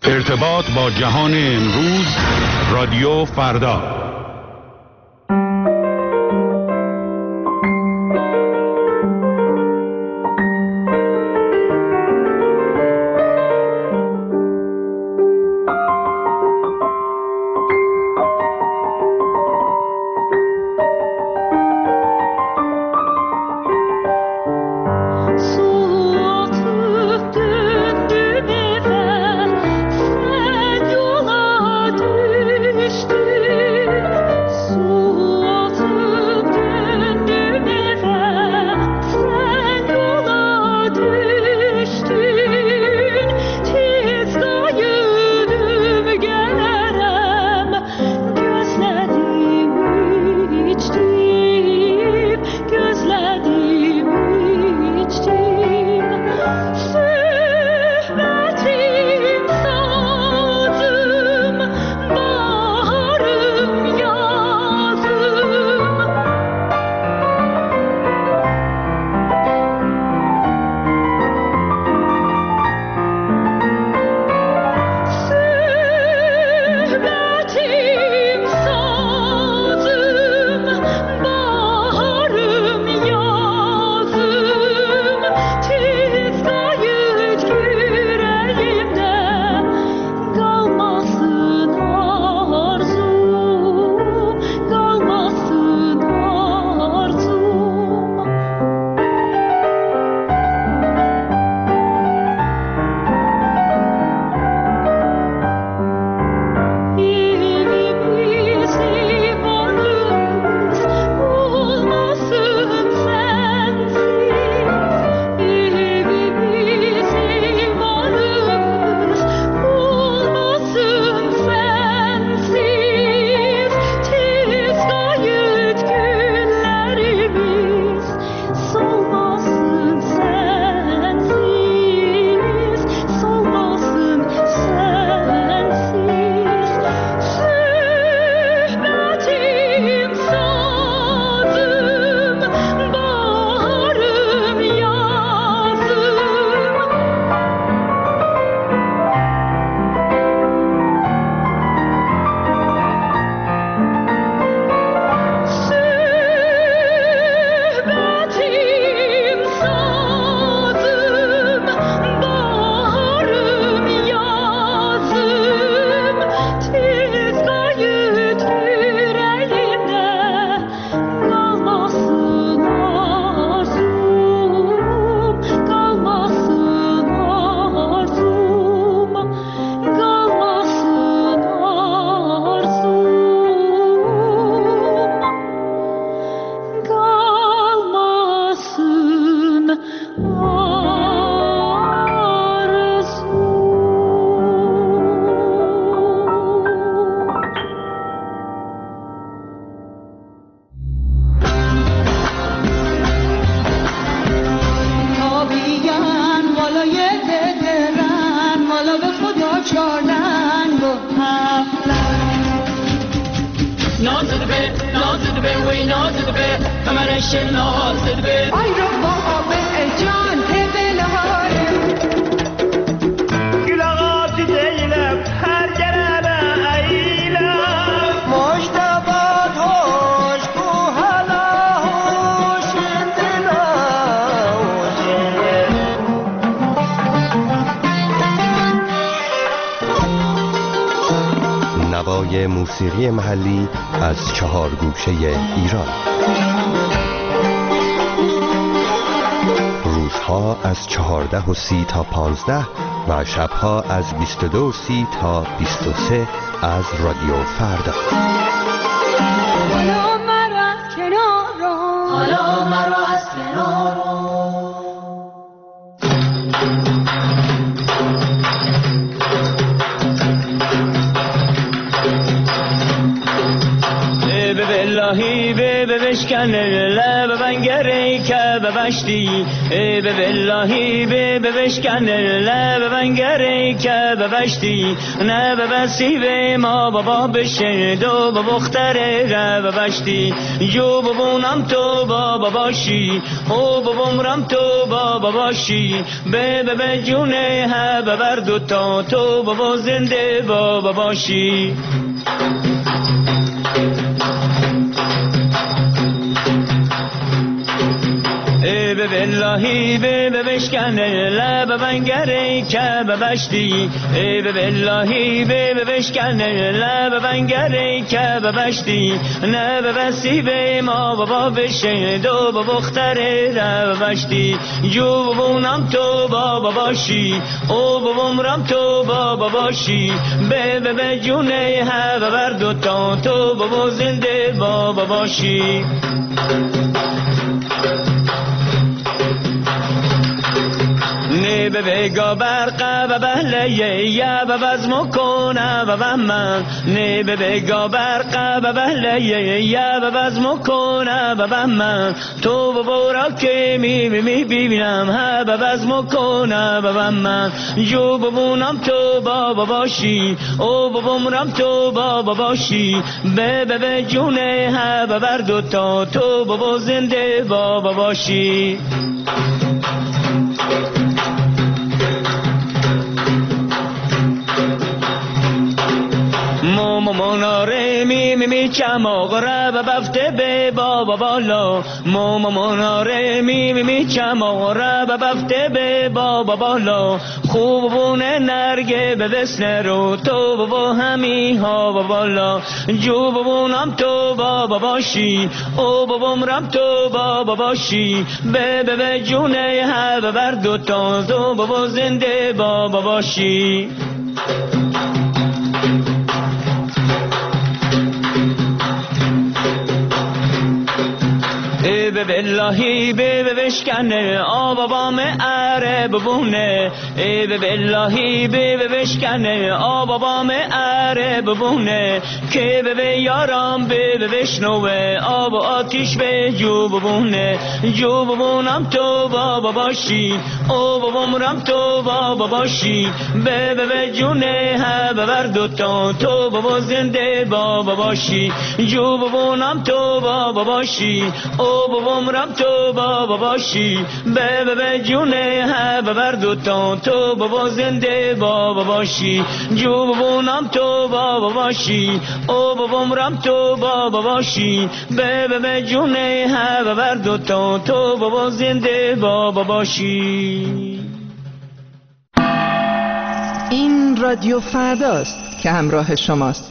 ارتباط با جهان امروز، رادیو فردا. نوای موسیقی محلی از 4 گوشه ایران. روزها از 14:30 تا 15 و شبها از 22:30 تا 23 از رادیو فردا. حالا مرا از کنارو، حالا مرا از کنارو. به بشکن لب بنگری که به ببشتی به واللهی به بشکن لب بنگری که ببشتی نه ببسی به ما بابا بشه دو بختره ببشتی جو ببونم تو بابا باشی او ببومرم تو بابا باشی به جونه ها ببر دوتا تو بابا زنده بابا باشی به واللهی به بشکن لب بنگری که ببشتی به واللهی به بشکن لب بنگری که ببشتی نه ببسی به ما بابا بشه دو بختره ببشتی جو ببونم تو بابا باشی او ببومرم تو بابا باشی به جونه ها ببر دوتا تو بابا زنده بابا باشی نه به بگا برقه و بهلیه یا به بزم کنه و بهمن نه به بگا برقه و بهلیه یا به بزم کنه و بهمن تو ببورا که می ببینم ها به بزم کنه و بهمن جو ببونم تو بابا باشی او ببومرم تو بابا باشی به جونه ها ببر دوتا تو بابا زنده بابا باشی مناره می چماغره و بفته به بابا بالا مناره می چماغره و بفته به بابا بالا خوبونه نرگه به بسنه رو تو بابا همی ها بالا جو ببونم تو بابا باشی او ببومرم تو بابا باشی به جونه ها ببر دوتا تو بابا زنده بابا باشی به واللهی به بشکنه آب بام اره ببونه به واللهی به بشکنه آب بام اره ببونه که به یارم به بشنوه آب آتیش به جو ببونه جو ببونم تو بابا باشی او ببومرم تو بابا باشی به جونه ها ببر دوتا تو بابا زنده بابا باشی جو ببونم تو بابا باشی او ببومرم تو بابا باشی به جونه ها ببر دوتا تو بابا زنده بابا باشی جو ببونم تو بابا باشی او ببومرم تو بابا باشی به جونه ها ببر دوتا تو بابا زنده بابا باشی. این رادیو فرداست که همراه شماست.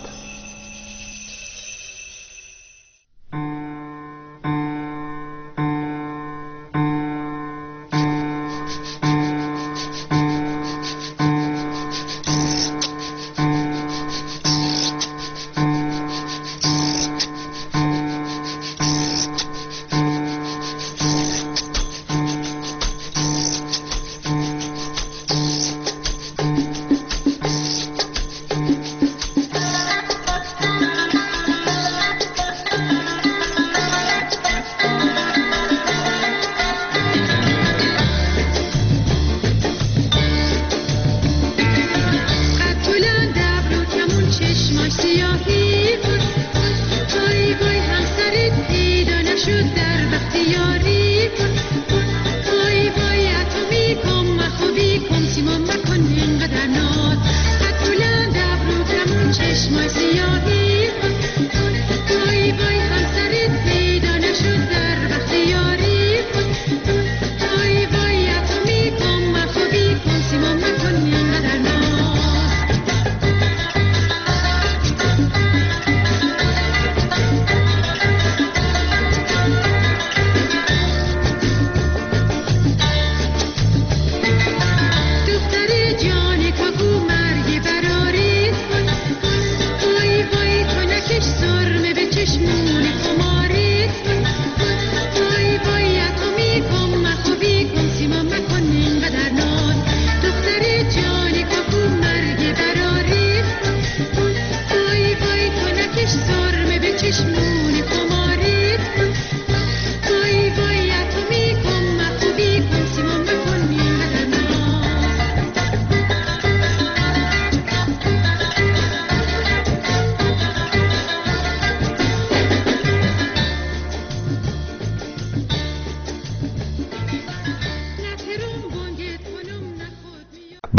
دختر جان کاکو مرگ براری کن وای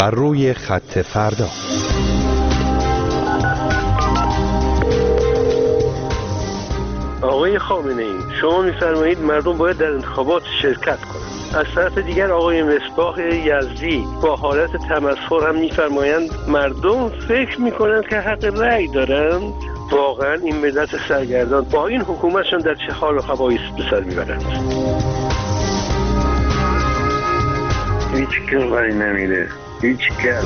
بر روی خط فردا. آقای خامنه‌ای، شما می‌فرمایید مردم باید در انتخابات شرکت کنند. از طرف دیگر آقای مصباح یزدی با حالت تمسخر هم می‌فرمایند مردم فکر می‌کنند که حق رأی دارند. واقعا این ملت سرگردان با این حکومتشان در چه حال و هوایی به سر میبرند؟ هیچ کس رأی نمیده، هیچ کس.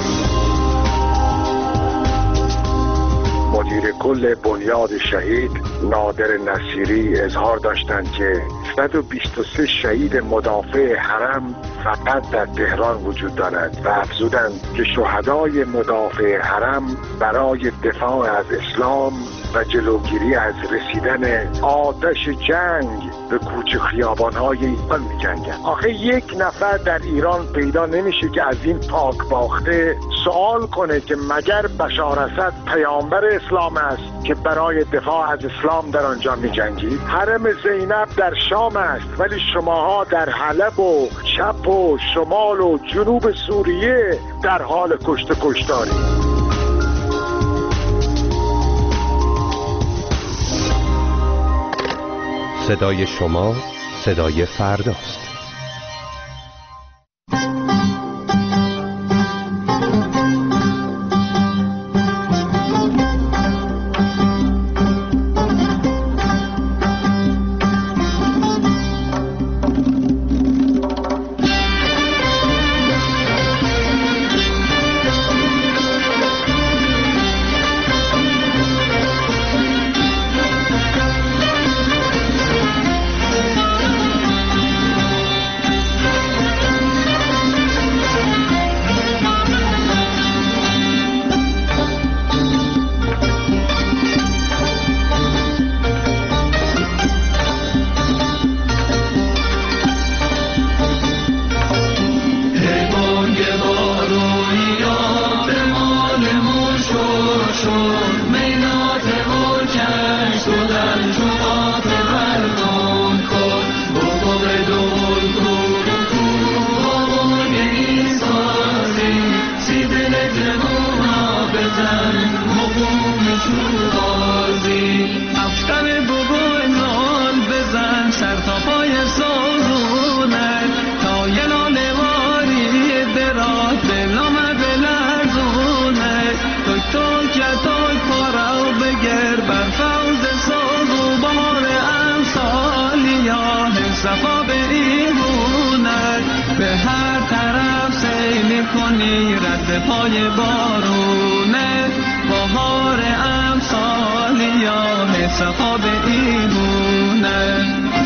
مدیر کل بنیاد شهید نادر نصیری اظهار داشتند که 123 شهید مدافع حرم فقط در تهران وجود دارد و افزودند که شهدای مدافع حرم برای دفاع از اسلام و جلوگیری از رسیدن آتش جنگ به کوچه خیابان‌های ایران می‌جنگند. آخه یک نفر در ایران پیدا نمیشه که از این پاک باخته سوال کنه که مگر بشار اسد پیامبر اسلام است که برای دفاع از اسلام در آنجا می‌جنگید؟ حرم زینب در شام است، ولی شماها در حلب و چپ و شمال و جنوب سوریه در حال کشته کشتاری. صدای شما صدای فرداست. پای بارونه بهار امسال یا صفا به ایمونه.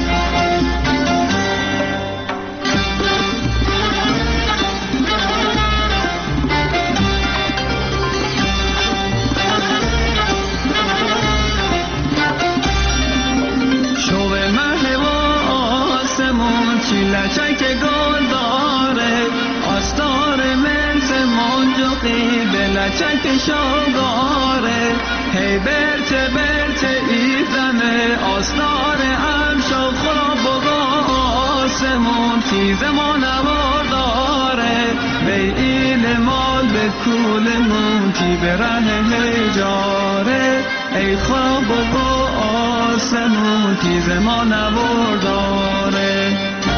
شوه مه و آسمون چی لچک گل داره، آستار منز منجقی به لچک شاگاره. هی برچه برچه ایزمه آستار امشا خورا بگا آسمون تیز ما نوار داره. به ایل مال به کولمون کی به ره هجاره. ای خورا بگا آسمون تیز ما نوار داره.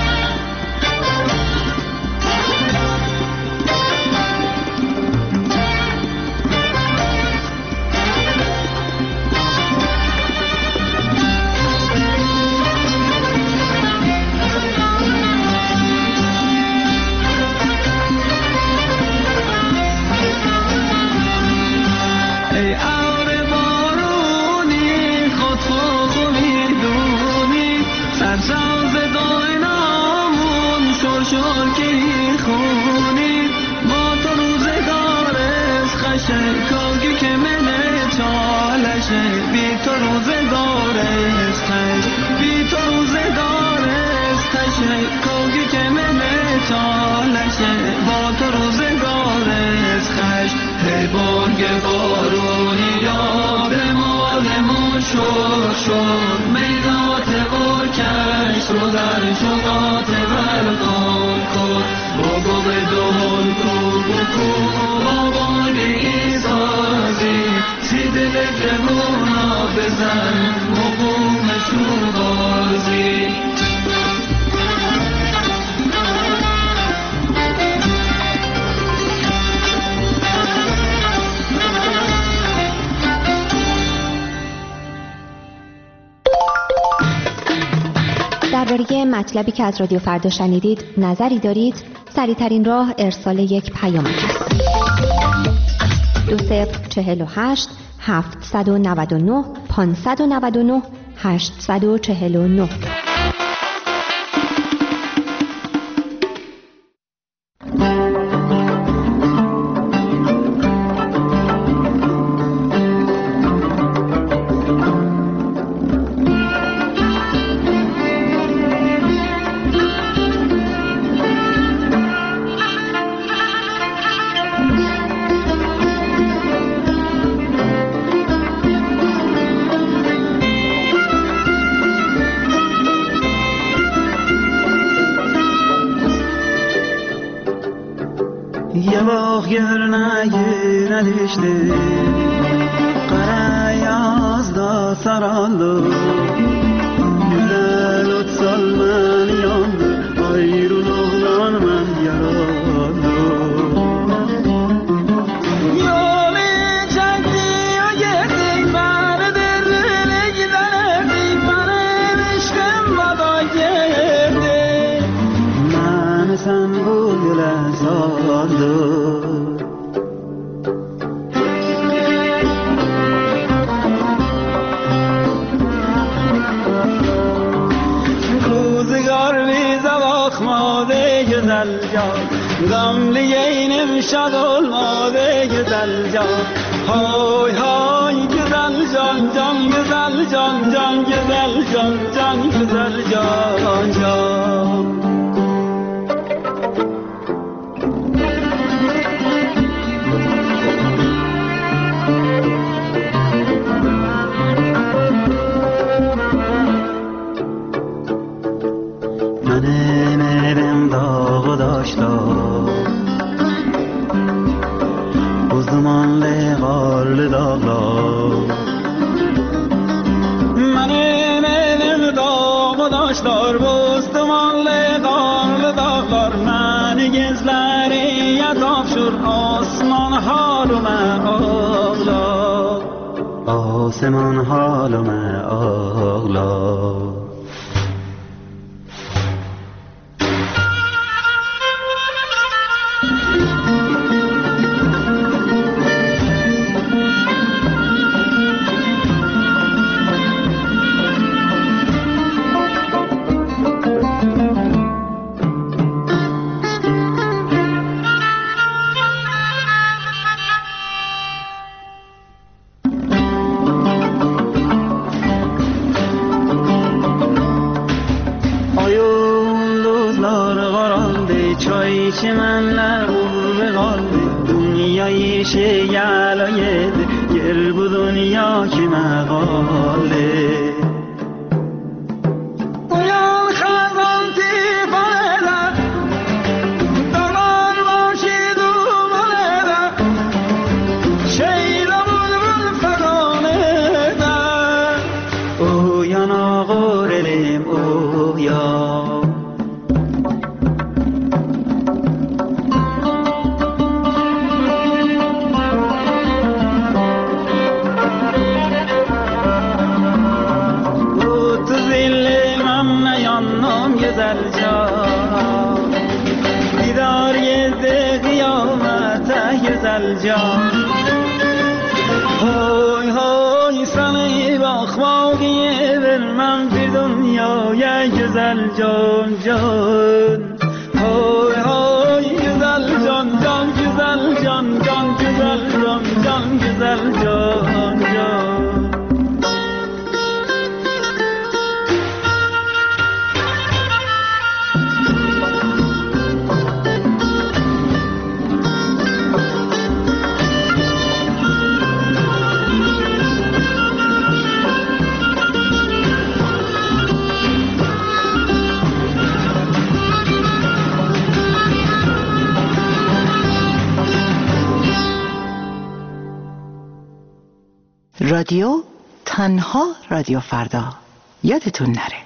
میدات و کش رو در شقات برقان کن با گوه دهل کو آسمونا بزن مقومشون بازی. درباره مطلبی که از رادیو فردا شنیدید نظری دارید؟ سریع‌ترین راه ارسال یک پیامک است. 2048 799 599 849. آسمان حالم آغلا. رادیو تنها رادیو فردا، یادتون نره.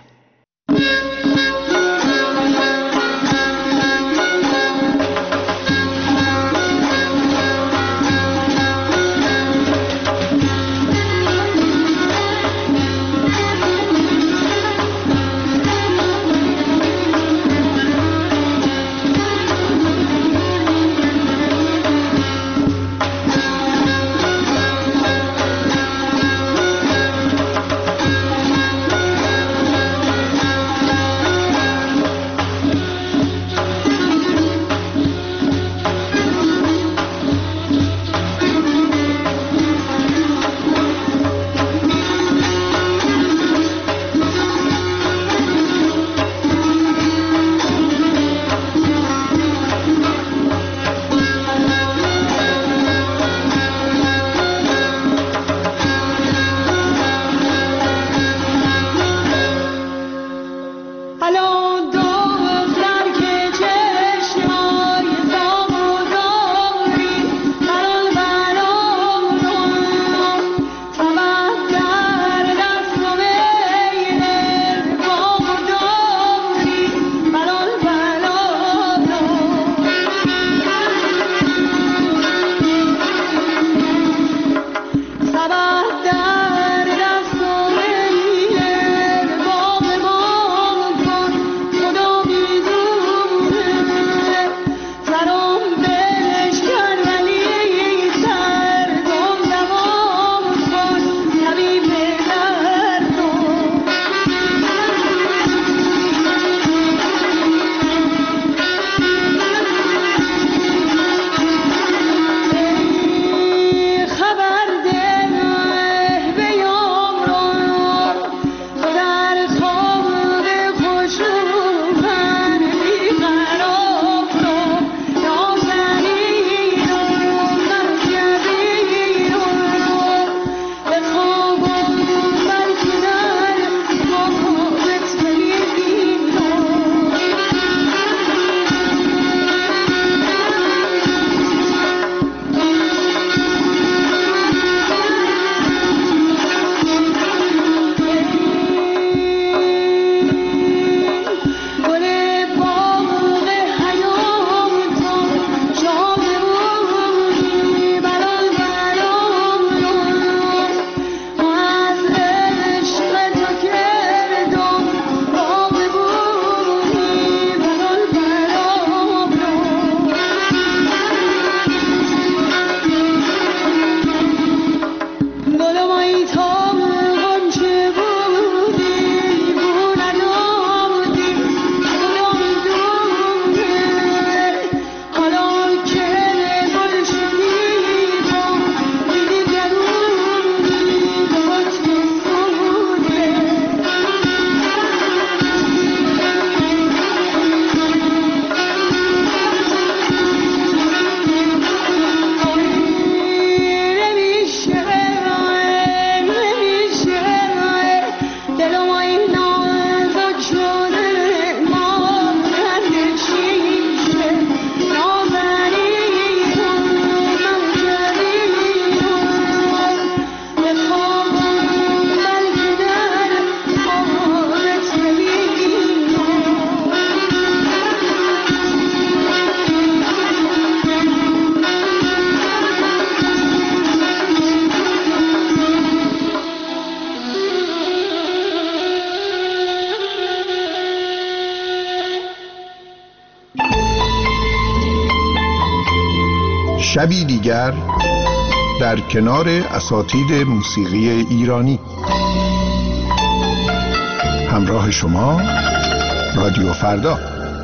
شبی دیگر در کنار اساتید موسیقی ایرانی. همراه شما رادیو فردا.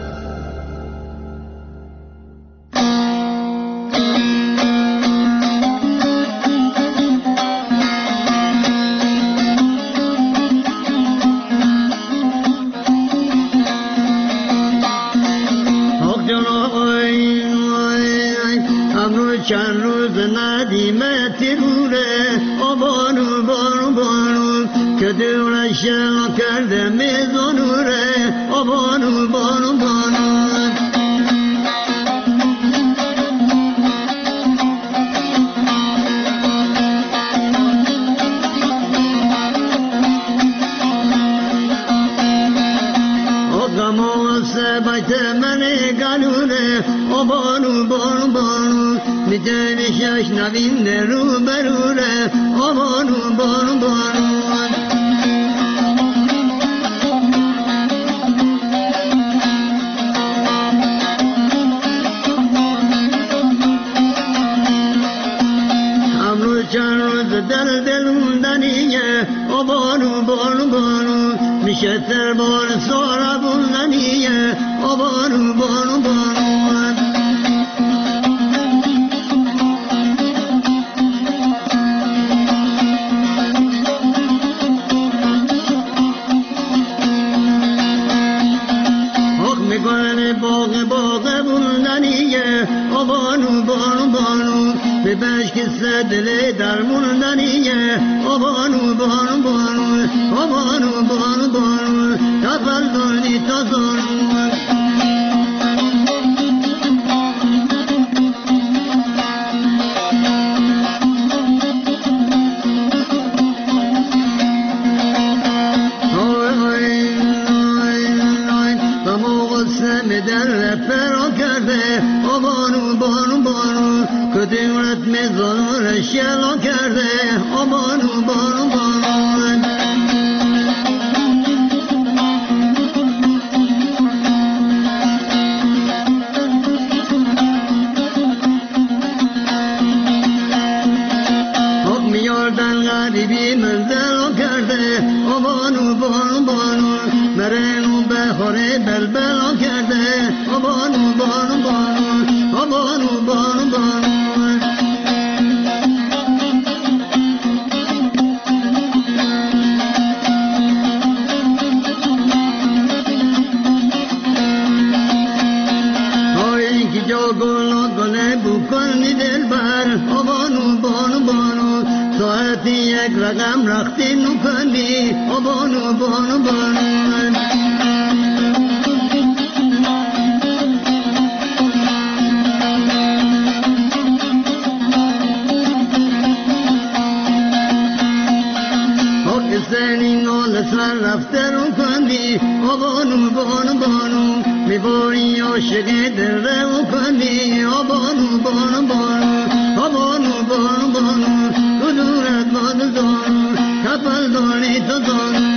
چند روز ندیمت روره آبانو بانو بانو که دورش کرده میزانوره آبانو بانو بانو میشش نوین رو بروره آبانو بانو بانو دل موندنیه آبانو بانو بانو میشه تربار سارا بوندنیه آبانو بانو بانو حق میکنه باغ بوندنیه آبانو بانو بانو به بشک دل در موندنیه آبانو بانو بانو آبانو بانو بانو تفل دانی تا زانو در فرا کرده آبانو بانو بانو کدیمت میزان شلا کرده آبانو بانو بانو حق میاردن غریبی منزل کرده آبانو بانو بانو مرنو بخوره بلبل کرده آبانو بانو بانو آبانو بانو بانو های کی جا گله بکنی دل بر آبانو بانو بانو ساعتی یک رقم رختی نکنی آبانو بانو بانو سر رفته رو کندی آبانو بانو بانو میباری عاشق دل رو کندی آبانو بانو بانو آبانو بانو بانو کدورت بانو دانو کپل دانی تو دانو